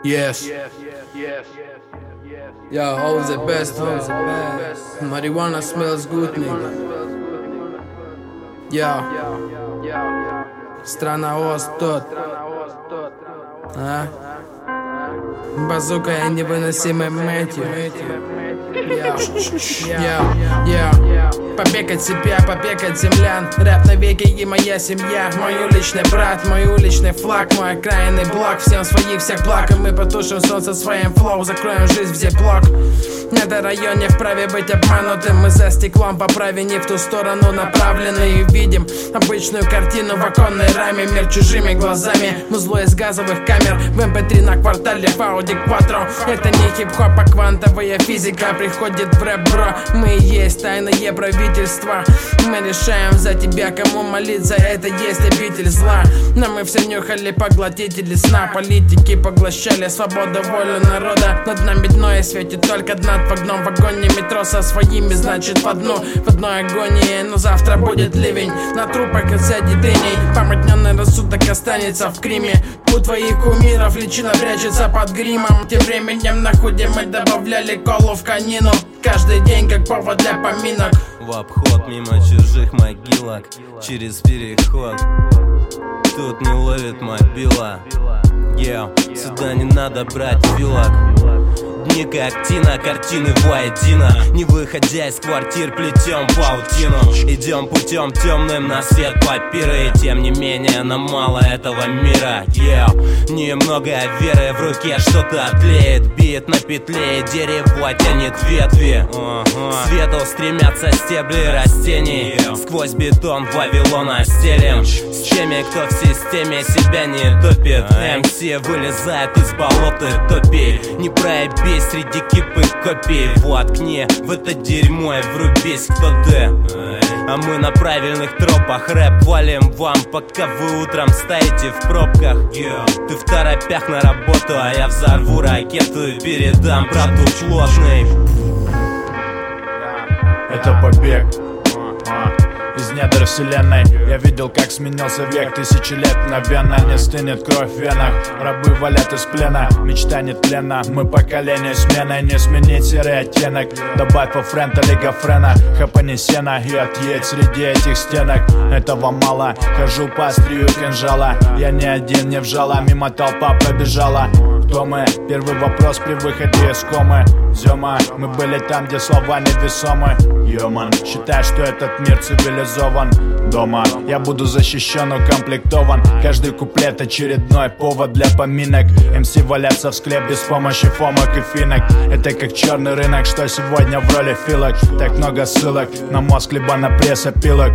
Yes. Yo, all the best, all the best. Marijuana smells good, nigga. Yo. Страна Ост тот. А? Базука и невыносимый Мэтью. Побег от себя, побег от землян. Рэп навеки и моя семья. Мой уличный брат, мой уличный флаг. Мой окраинный блок, всем своих, всех благ. И мы потушим солнце своим флоу. Закроем жизнь в зиплок. На этом районе вправе быть обманутым. Мы за стеклом по праве не в ту сторону направлены. И видим обычную картину в оконной раме. Мир чужими глазами, музло из газовых камер. В MP3 на квартале в Audi Quattro. Это не хип-хоп, а квантовая физика приходит в рэп, бро. Мы и есть тайное правительство. Мы решаем за тебя, кому молиться. Это есть обитель зла. Но мы все нюхали поглотители сна. Политики поглощали свободу, волю народа. Над нами дно и светит только над вагоном. В вагоне метро со своими, значит по дну. В одной агонии, но завтра будет ливень. На трупах сядет теней. Помутненный рассудок останется в Криме. У твоих кумиров личина прячется под гримом. Тем временем на худе мы добавляли колу в конину. Каждый день как повод для поминок. В обход мимо чужих могилок, через переход. Тут не ловит мобила. Сюда не надо брать вилок. Дни как тина, картины воедино. Не выходя из квартир, плетем паутину. Идем путем темным на свет папиры. И тем не менее нам мало этого мира. Немного веры в руке, что-то тлеет. Бит на петле, и дерево тянет ветви. Свету стремятся стебли растений. Сквозь бетон Вавилона стелем. С теми, кто в системе себя не топит. МС вылезает из болота топи. Не проеби среди кипы копий. Воткни в это дерьмо и врубись, кто ты. А мы на правильных тропах. Рэп валим вам, пока вы утром стоите в пробках. Ты в торопях на работу, а я взорву ракету и передам брату сложный. Это побег из недр вселенной. Я видел, как сменился век. 1000 лет мгновенно не стынет кровь в венах. Рабы валят из плена, мечта нетленно. Мы поколение смены, не сменить серый оттенок. Добавь по френта лига френа. Хапани сена и отъедь среди этих стенок. Этого мало, хожу по острию кинжала. Я не один, не вжала, мимо толпа пробежала. Кто мы? Первый вопрос при выходе из комы. Зёма, мы были там, где слова невесомы. Йоман, считай, что этот мир цивилизован. Дома я буду защищен, укомплектован. Каждый куплет очередной повод для поминок. МС валятся в склеп без помощи фомок и финок. Это как черный рынок, что сегодня в роли филок. Так много ссылок на мозг, либо на прессопилок.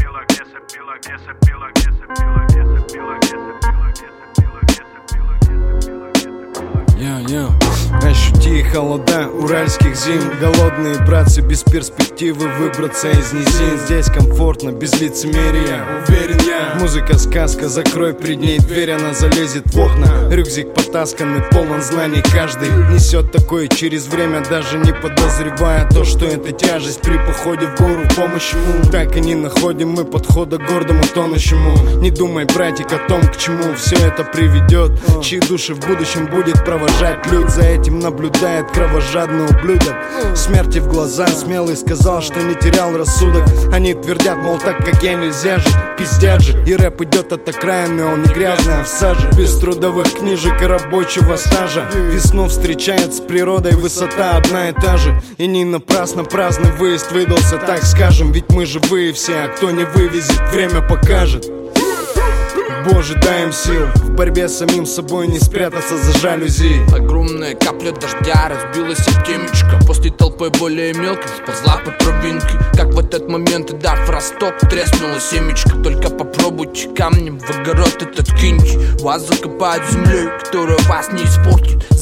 Ощути холода уральских зим. Голодные братцы без перспективы выбраться из низин. Здесь комфортно, без лицемерия. Уверен я, музыка сказка. Закрой пред ней дверь, она залезет в окна. Рюкзак потасканный, полон знаний. Каждый несет такое через время, даже не подозревая то, что это тяжесть при походе в гору. Помощь ему так и не находим мы подхода к гордому тонущему. Не думай, братик, о том, к чему все это приведет. Чьи души в будущем будет провожать людь. За этим наблюдает кровожадный ублюдок. Смерти в глаза, смелый сказал, что не терял рассудок. Они твердят, мол, так как я нельзя же. Пиздят же, и рэп идет от окраины. Он не грязный, а в саже. Без трудовых книжек и рабочего стажа. Весну встречает с природой, высота одна и та же. И не напрасно праздный выезд выдался, так скажем. Ведь мы живые все, а кто не вывезет, время покажет. Боже, дай им сил в борьбе с самим собой, не спрятаться за жалюзи. Огромная капля дождя разбилась об темечко. После толпы более мелких сползла по тропинке. Как в этот момент, дав росток, треснула семечко. Только попробуйте камнем в огород этот киньте. Вас закопают землей, которая вас не испортит.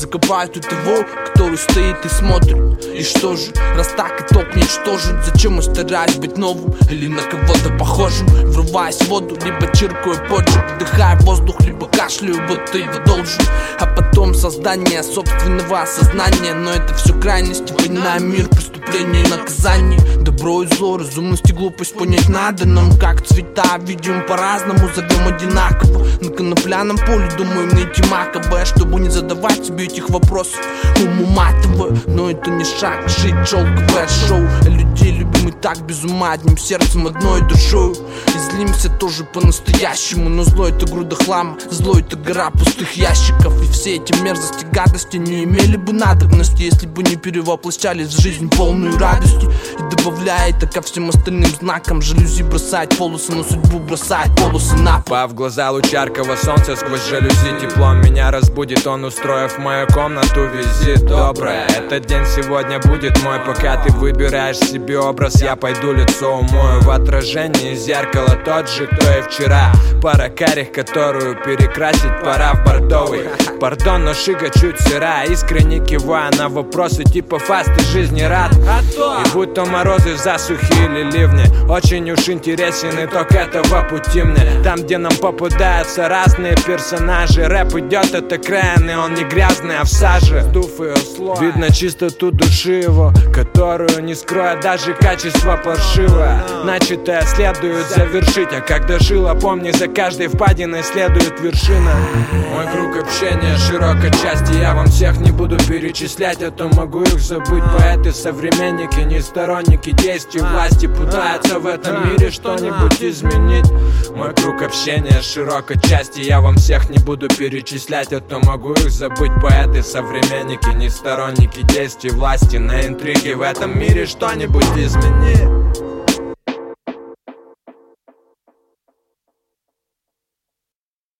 закопают и того, который стоит и смотрит. И что же, раз так и толк ничтожен, зачем я стараюсь быть новым или на кого-то похожим? Врываясь в воду, либо чиркаю почек, вдыхая воздух, либо кашляю, будто его должен. А потом создание собственного осознания. Но это все крайности, война, мир, преступление и наказание. Добро и зло, разумность и глупость понять надо нам. Как цвета видим по-разному, зовем одинаково. На конопляном поле думаем найти маковое, чтобы не задавать себе этих вопросов. Уматываю, но это не шаг, жить шелковое шоу. Людей любим и так без ума, одним сердцем, одной душою. И злимся тоже по-настоящему, но зло это груда хлама, зло это гора пустых ящиков. И все эти мерзости, гадости не имели бы надобности, если бы не перевоплощались в жизнь полную радости. И добавляя это ко всем остальным знакам, жалюзи бросает полосы, но судьбу бросает полосы на пол. Пав в глаза луч яркого солнца, сквозь жалюзи теплом меня разбудит он, устроив в мою комнату визит. Доброе, этот день сегодня будет мой. Пока ты выбираешь себе образ, я пойду лицо умою. В отражении зеркала тот же, кто и вчера. Пара карих, которую перекрасить пора в бордовый. Пардон, но шига чуть сыра. Искренне кивая на вопросы типа фаст и жизни рад. И будь то морозы, засухи или ливни, очень уж интересен итог этого пути мне. Там, где нам попадаются разные персонажи, рэп идет от окраины, он не грязный, а в саже. Видно чистоту души его, которую не скроет даже качество паршивое. Начатое следует завершить, а когда жила, помни, за каждой впадиной следует вершина. Мой круг общения широкой части, я вам всех не буду перечислять, а то могу их забыть. Поэты, современники, не сторонники действий власти, пытаются в этом мире что-нибудь изменить. Мой круг общения широкой части, я вам всех не буду перечислять, а то могу их забыть. Поэты, современники, не сторонники действий власти, на интриги в этом мире что-нибудь измени.